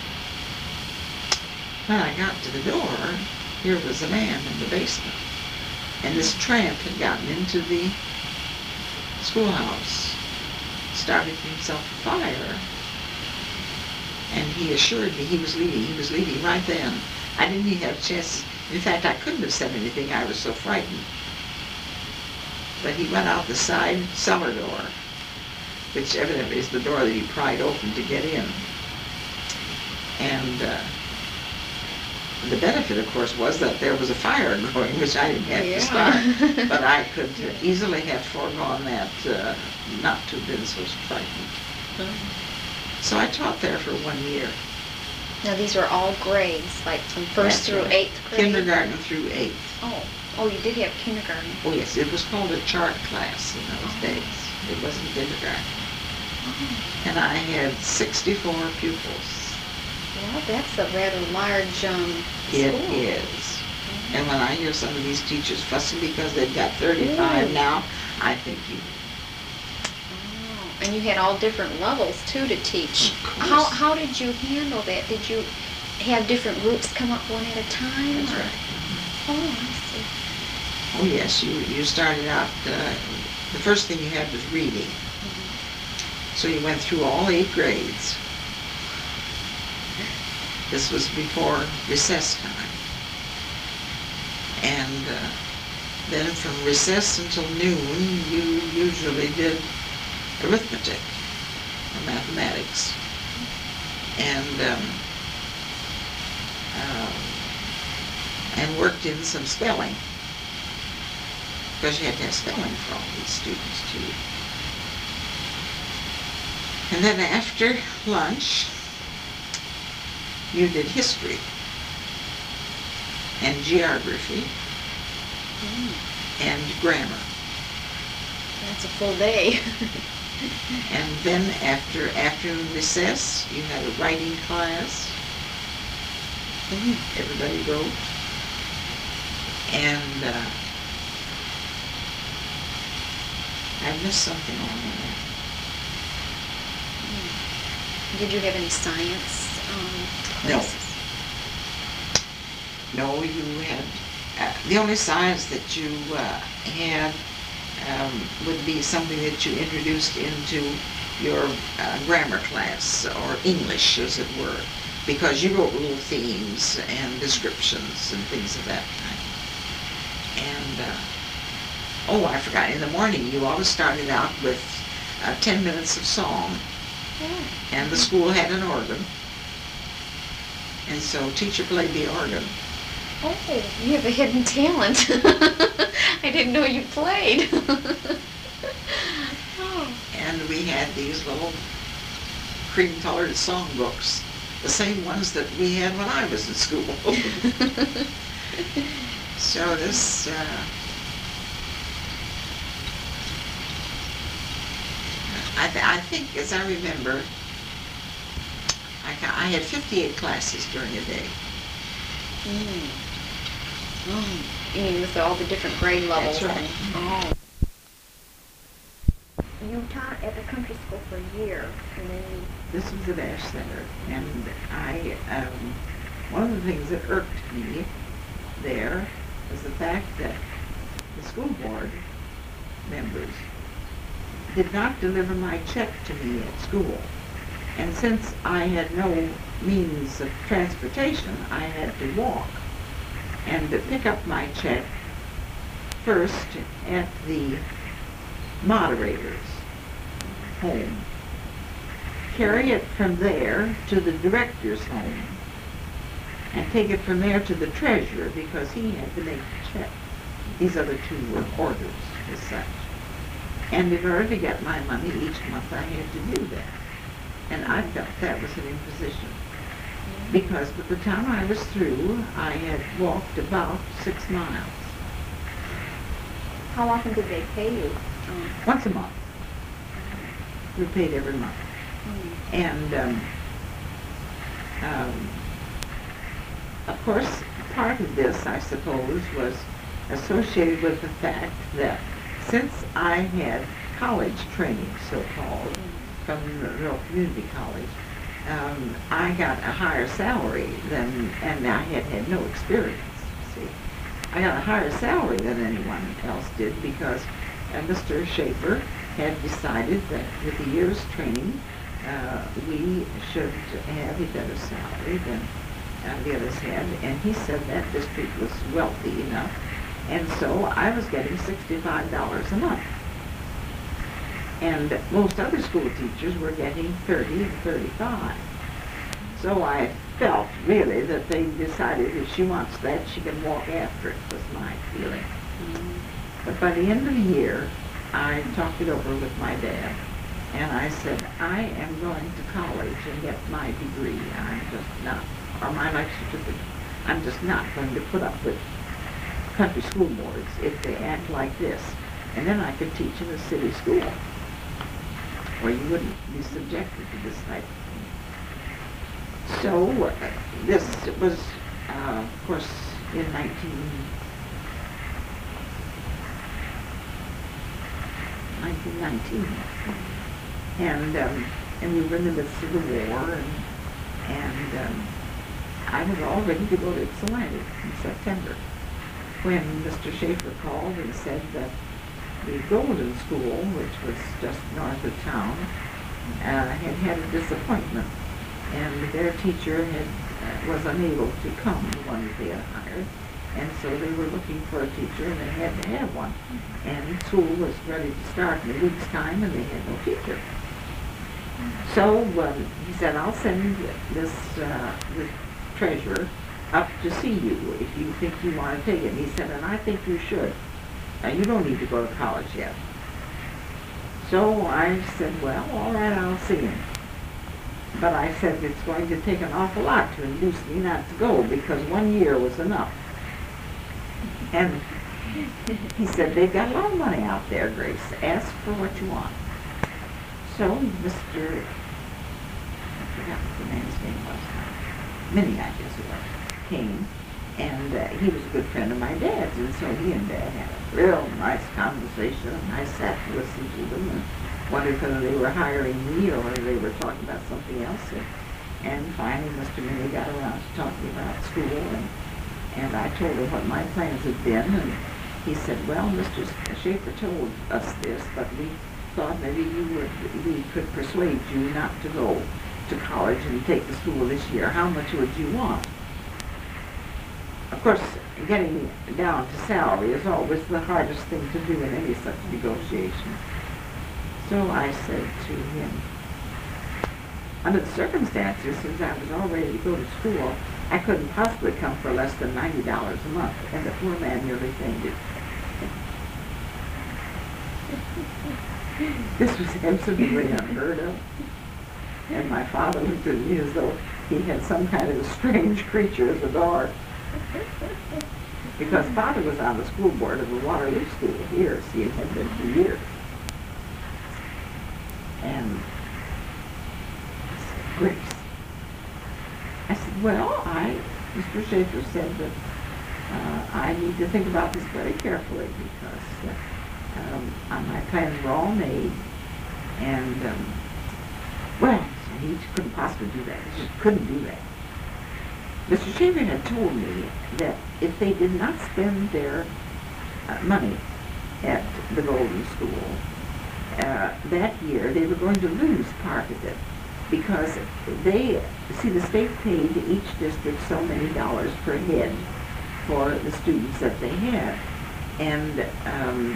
when I got to the door, here was a man in the basement. And this tramp had gotten into the schoolhouse, started himself a fire, and he assured me he was leaving. He was leaving right then. I didn't even have a chance. In fact, I couldn't have said anything. I was so frightened. But he went out the side cellar door, which evidently is the door that he pried open to get in. And uh, the benefit, of course, was that there was a fire going, which I didn't have yeah. to start. But I could easily have foregone that, uh, not to have been so frightened. Mm-hmm. So I taught there for one year. Now these are all grades, like from first That's through right. eighth grade? Kindergarten through eighth. Oh, oh, you did have kindergarten. Oh yes, it was called a chart class in those Oh. days. It wasn't kindergarten. Oh. And I had sixty-four pupils. Well, that's a rather large um, It school. is. Mm-hmm. And when I hear some of these teachers fussing because they've got thirty-five Ooh. now, I think you... And you had all different levels, too, to teach. Of course. How how did you handle that? Did you have different groups come up one at a time? That's or? right. Oh, I see. Oh yes, you, you started out, uh, the first thing you had was reading. Mm-hmm. So you went through all eight grades. This was before recess time. And uh, then from recess until noon, you usually did arithmetic or mathematics. And um, uh, and worked in some spelling, because you had to have spelling for all these students too. And then after lunch, you did history and geography Mm. and grammar. That's a full day. And then after afternoon recess, you had a writing class. Mm. Everybody wrote. And uh, I missed something on there. Did you have any science um, No. classes? No, you had, uh, the only science that you uh, had um, would be something that you introduced into your uh, grammar class, or English as it were, because you wrote little themes and descriptions and things of that kind. And, uh, oh, I forgot, in the morning you always started out with uh, ten minutes of song, Oh. and the school had an organ, and so teacher played the organ. Oh, you have a hidden talent. I didn't know you played. Oh. And we had these little cream-colored songbooks, the same ones that we had when I was in school. So this, uh, I, th I think, as I remember, I, ca I had fifty-eight classes during a day. Mm. Oh. You mean with all the different grade levels? That's right. And, oh. You taught at the country school for a year, and then you... This was at Ash Center, and I, um, one of the things that irked me there was the fact that the school board members did not deliver my check to me at school. And since I had no means of transportation, I had to walk and to pick up my check first at the moderator's home, carry it from there to the director's home, and take it from there to the treasurer because he had to make the check. These other two were orders as such. And in order to get my money each month, I had to do that. And I felt that was an imposition. Because by the time I was through, I had walked about six miles. How often did they pay you? Um, Once a month. We were paid every month. mm. And, um, um, of course, part of this, I suppose, was associated with the fact that since I had college training, so-called, from Rural Community College, um, I got a higher salary than, and I had had no experience, see. I got a higher salary than anyone else did because uh, Mister Schaefer had decided that with a year's training, uh, we should have a better salary than uh, the others had, and he said that district was wealthy enough, and so I was getting sixty-five dollars a month. And most other school teachers were getting thirty and thirty-five. So I felt, really, that they decided if she wants that, she can walk after it, was my feeling. Mm-hmm. But by the end of the year, I talked it over with my dad, and I said, I am going to college and get my degree. I'm just not, or my life certificate. I'm just not going to put up with country school boards if they act like this. And then I could teach in a city school, where you wouldn't be subjected to this type of thing. So uh, this was, uh, of course, in nineteen nineteen, and um, and we were in the midst of the war, and and um, I was all ready to go to Ypsilanti in September when Mister Schaefer called and said that the Golden School, which was just north of town, uh, had had a disappointment, and their teacher had uh, was unable to come, the one that they had hired, and so they were looking for a teacher, and they had to have one. And school was ready to start in a week's time, and they had no teacher. So um, he said, I'll send this, uh, this treasurer up to see you if you think you want to take it. And he said, and I think you should. Now, you don't need to go to college yet. So I said, well, all right, I'll see him. But I said, it's going to take an awful lot to induce me not to go, because one year was enough. And he said, they've got a lot of money out there, Grace. Ask for what you want. So Mister I forgot what the man's name was now. Minnie, I guess it was, came. And uh, he was a good friend of my dad's, and so he and Dad had a real nice conversation, and I sat and listened to them and wondered whether they were hiring me or whether they were talking about something else. And, and finally, Mister Minnie got around to talking about school, and, and I told him what my plans had been, and he said, well, Mister Schaefer told us this, but we thought maybe you would, we could persuade you not to go to college and take the school this year. How much would you want? Of course, getting down to salary is always the hardest thing to do in any such negotiation. So I said to him, under the circumstances, since I was all ready to go to school, I couldn't possibly come for less than ninety dollars a month. And the poor man nearly fainted. This was absolutely unheard of. And my father looked at me as though he had some kind of a strange creature as a dog. Because father was on the school board of the Waterloo School here, see, it had been for years. And I said, Grace. I said, well, I, Mister Schaefer said that uh, I need to think about this very carefully because uh, um, uh, my plans were all made. And, um, well, so he couldn't possibly do that. He just couldn't do that. Mister Schaefer had told me that if they did not spend their uh, money at the Golden School uh, that year, they were going to lose part of it because they, see, the state paid each district so many dollars per head for the students that they had. And um,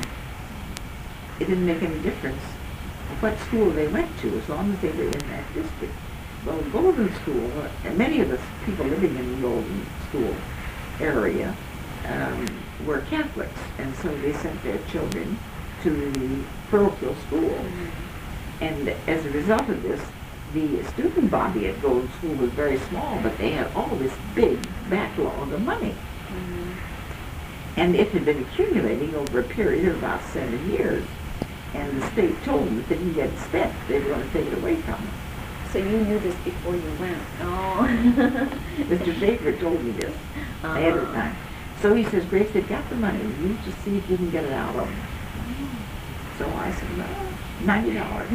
it didn't make any difference what school they went to as long as they were in that district. Well, Golden School, and many of the people living in the Golden School area um, were Catholics, and so they sent their children to the parochial schools. Mm-hmm. And as a result of this, the student body at Golden School was very small, but they had all this big backlog of money. Mm-hmm. And it had been accumulating over a period of about seven years. And the state told them if they didn't get it spent, they were going to take it away from them. So you knew this before you went? Oh. Mister Schaefer told me this uh-huh. ahead of time. So he says, Grace, they've got the money. You just see if you can get it out of them. So I said, well, ninety dollars.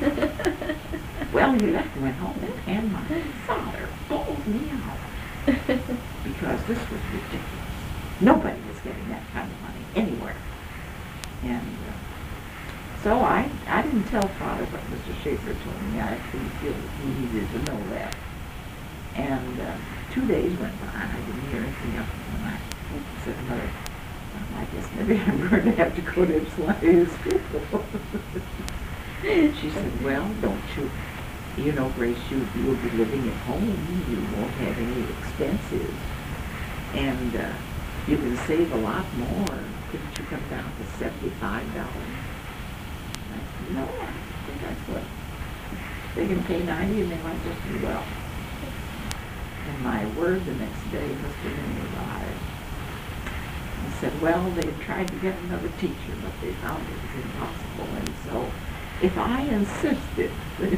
Well, he left and went home, and my father bawled me out. Because this was ridiculous. Nobody was getting that kind of money anywhere. And uh, so I, I didn't tell Father what Mister Schaefer told me. I didn't feel that he needed to know that. And uh, two days went by, and I didn't hear anything else. And I said, Mother, I guess maybe I'm going to have to go to Ypsilanti school. She said, well, don't you, you know, Grace, you, you'll be living at home. You won't have any expenses. And uh, you can save a lot more. Couldn't you come down to seventy-five dollars? No, I think I could. They can pay ninety and they might just do well. And my word, the next day Mister Minnie arrived and said, well, they had tried to get another teacher, but they found it was impossible. And so if I insisted,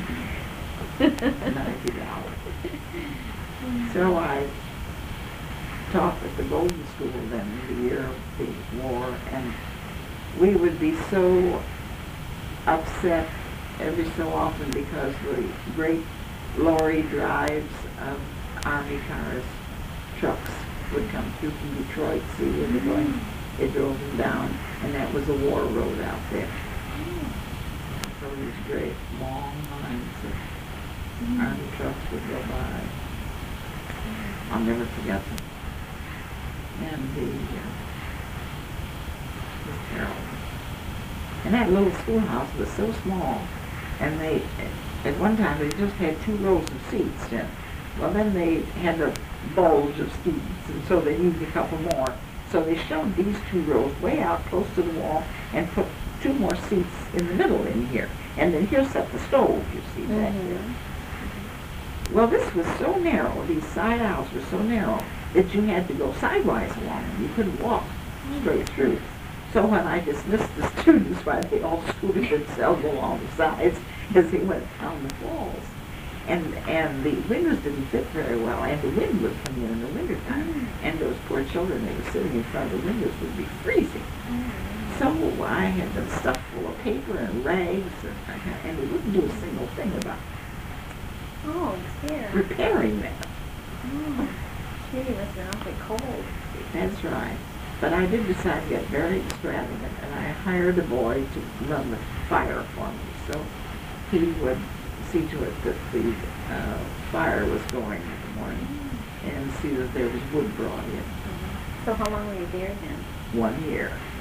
ninety dollars. So I taught at the Golden School then the year of the war, and we would be so upset every so often because the great lorry drives of Army cars, trucks would come through from Detroit, see where they're going. They drove them down, and that was a war road out there. So these great long lines of mm-hmm. Army trucks would go by. I'll never forget them. And the, uh, it was terrible. And that little schoolhouse was so small, and they, at one time, they just had two rows of seats. And, well, then they had a bulge of students, and so they needed a couple more. So they shoved these two rows way out close to the wall and put two more seats in the middle in here. And then here set the stove, you see, mm-hmm. back there. Well, this was so narrow, these side aisles were so narrow, that you had to go sidewise along them. You couldn't walk straight through. So when I dismissed the students, why they all scooted themselves along the sides as they went down the walls. And and the windows didn't fit very well, and the wind would come in in the wintertime. Mm. And those poor children, they were sitting in front of the windows, would be freezing. Mm. So I had them stuffed full of paper and rags, and, and we wouldn't do a single thing about oh, dear. repairing that. Oh, gee, it must have been awfully cold. That's right. But I did decide to get very extravagant, and I hired a boy to run the fire for me. So he would see to it that the uh, fire was going in the morning and see that there was wood brought in. Mm-hmm. So how long were you there then? One year.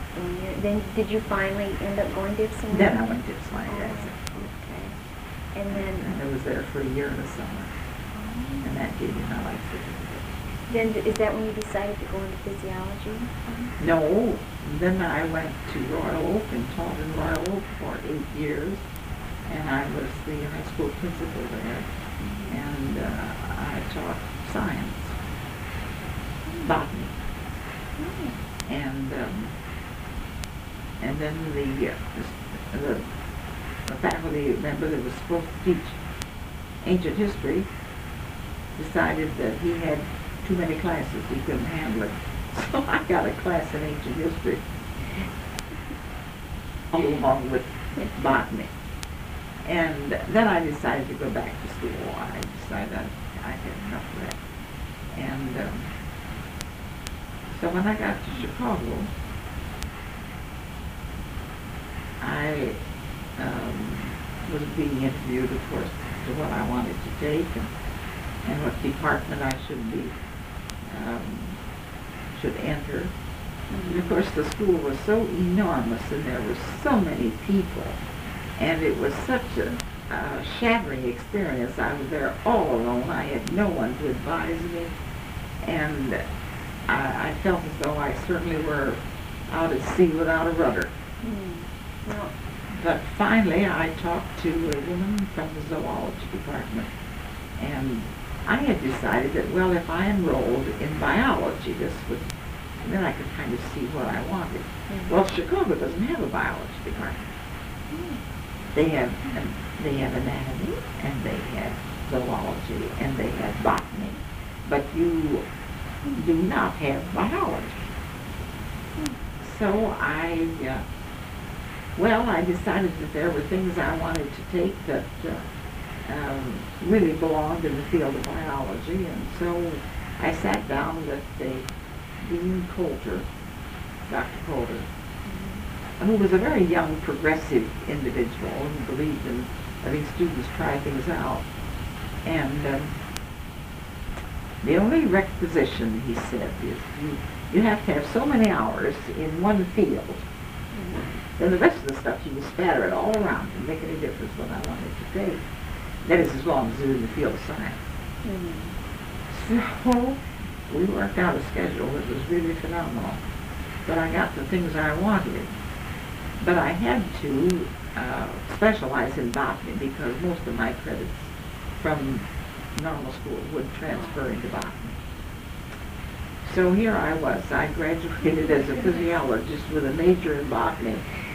One year. Then did you finally end up going to Ypsilanti? Then I went to Ypsilanti, Oh, that's it. okay. And then, And I was there for a year in the summer, and that gave me my life certificate. then is that when you decided to go into physiology? No, then I went to Royal Oak and taught in Royal Oak for eight years, and I was the high school principal there, and uh, I taught science, botany, Oh. and um, and then the, uh, the the faculty member that was supposed to teach ancient history decided that he had too many classes, he couldn't handle it. So I got a class in ancient history along with botany. And then I decided to go back to school. I decided I, I had enough of that. And um, so when I got to Chicago, I um, was being interviewed, of course, to what I wanted to take and, and what department I should be, um, should enter. And of course, the school was so enormous, and there were so many people, and it was such a uh, shattering experience. I was there all alone. I had no one to advise me, and I, I felt as though I certainly were out at sea without a rudder. Mm. Well, But finally, I talked to a woman from the zoology department, and I had decided that, well, if I enrolled in biology, this would, then I could kind of see what I wanted. mm. Well, Chicago doesn't have a biology department. They have, um, they have anatomy, and they have zoology, and they have botany, but you do not have biology. So I, uh, well, I decided that there were things I wanted to take that uh, um, really belonged in the field of biology, and so I sat down with the Dean Coulter, Doctor Coulter, who was a very young, progressive individual who believed in letting students try things out. And um, the only requisition, he said, is you, you have to have so many hours in one field. Then the rest of the stuff you can spatter it all around and make any difference what I wanted to take. That is, as long as it's in the field of science. Mm. So we worked out a schedule that was really phenomenal. But I got the things I wanted. But I had to uh, specialize in botany because most of my credits from normal school would transfer into botany. So here I was. I graduated as a physiologist with a major in botany.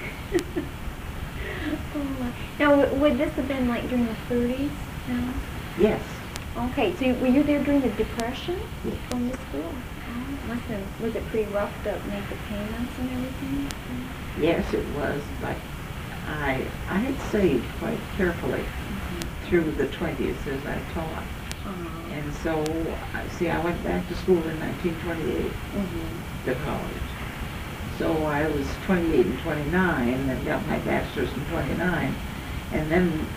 Oh. Now, w- would this have been like during the thirties? No? Yes. Okay, so were you there during the Depression? Yes. Going to school? Oh, must have, was it pretty rough to make the payments and everything? Yes, it was, but I I had saved quite carefully Mm-hmm. through the twenties as I taught. Uh-huh. And so, I see, I went back to school in nineteen twenty-eight Mm-hmm. to college. So I was twenty-eight and twenty-nine and got my bachelor's in twenty-nine. And then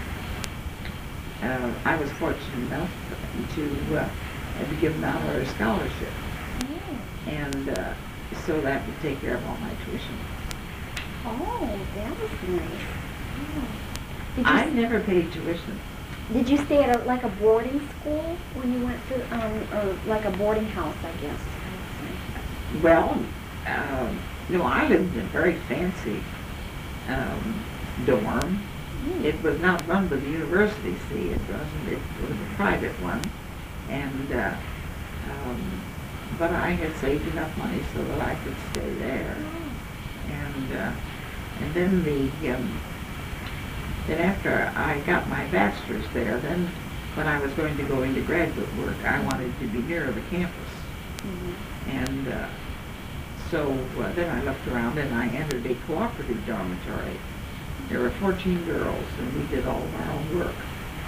uh, I was fortunate enough to uh, be given an honorary scholarship. Oh. And uh, so that would take care of all my tuition. Oh, that was nice. Oh. Did you, I s- never paid tuition. did you stay at a, like a boarding school when you went through, um, or like a boarding house, I guess? I would say. Well, um, no, I lived in a very fancy um, dorm. Mm. It was not run by the university, see, it wasn't, it was a private one. And, uh, um, but I had saved enough money so that I could stay there. Oh. And, uh, and then the, um, then after I got my bachelor's there, then when I was going to go into graduate work, I wanted to be near the campus. Mhm. And uh, so uh, then I looked around and I entered a cooperative dormitory. There were fourteen girls, and we did all of our own work.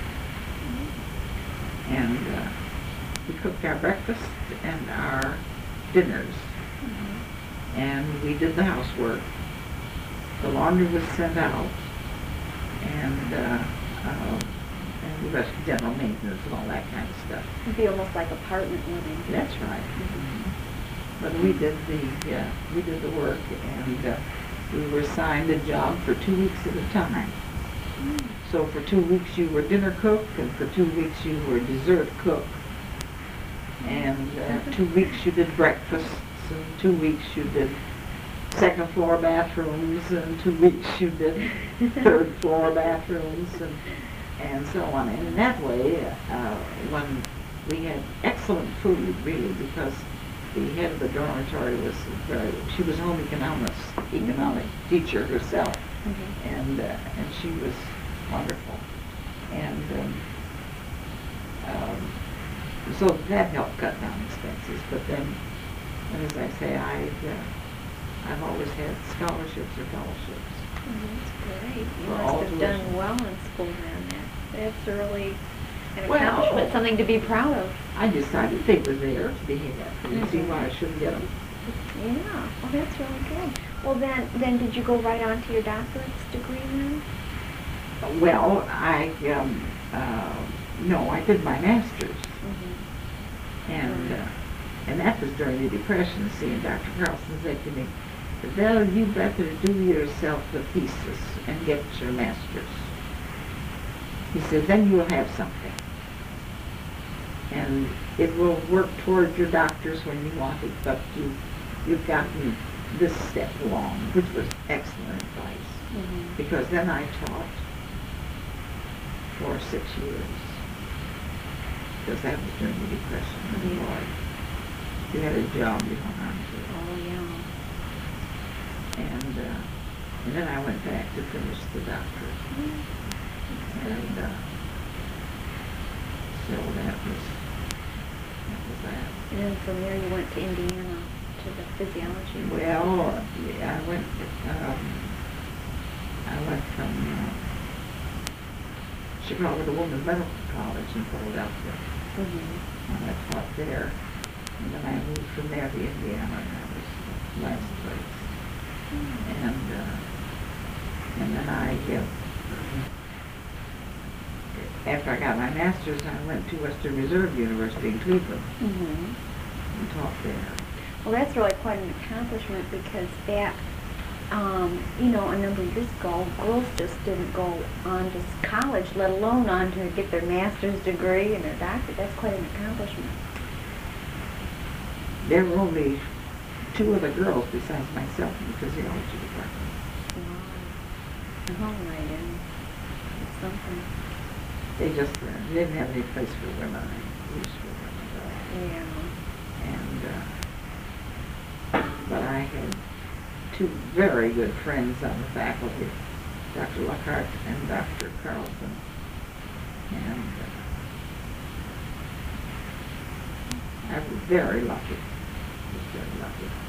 And uh, we cooked our breakfast and our dinners, Mhm. and we did the housework. The laundry was sent out, and uh, uh, and the rest, general maintenance and all that kind of stuff. It'd be almost like apartment living. That's right. But we did the, uh, we did the work, and uh, we were assigned a job for two weeks at a time. Mm. So for two weeks you were dinner cook, and for two weeks you were dessert cook. And uh, two weeks you did breakfasts, and two weeks you did second floor bathrooms, and two weeks you did third floor bathrooms, and, and so on. And in that way, uh, when we had excellent food, really, because the head of the dormitory was very, she was a home economics, economic teacher herself, Mm-hmm. and, uh, and she was wonderful. And um, um, so that helped cut down expenses. But then, and as I say, I, uh, I've always had scholarships or fellowships. Oh, that's great. You For must all have done tuition. well in school then. That, that's really an Well, accomplishment, something to be proud of. I decided they were there to be here. I didn't see Mhm. why I shouldn't get them. Yeah. Well, that's really good. Well, then, then did you go right on to your doctorate's degree then? Well, I, um, uh, no, I did my master's. Mm-hmm. And, uh, and that was during the Depression. See, and Doctor Carlson said to me, "Well, you better do yourself a thesis and get your master's." He said, "Then you'll have something. And it will work toward your doctor's when you want it, but you, you've gotten this step along," which was excellent advice. Mm-hmm. Because then I taught for six years. Because that was during the Depression. And Yeah. boy, you had a job you hung on to. Oh, yeah. And, uh, and then I went back to finish the doctorate. And uh, so that was, that was that. And then from there you went to Indiana to the physiology. Well, yeah, I went, um, I went from uh, Chicago to Women's Medical College in Philadelphia. Mm-hmm. And I taught there. And then I moved from there to Indiana, and that was the last place. And, uh, and then I, uh, after I got my master's, I went to Western Reserve University in Cleveland Mm-hmm. and taught there. Well, that's really quite an accomplishment because back, um, you know, a number of years ago, girls just didn't go on to college, let alone on to get their master's degree and their doctorate. That's quite an accomplishment. There were only two other girls besides myself in the physiology department. Wow. Oh, my goodness. It's something. They just uh, they didn't have any place for women. Any use for women at all. Yeah. And uh, but I had two very good friends on the faculty, Doctor Lockhart and Doctor Carlson, and uh, I was very lucky. I was very lucky.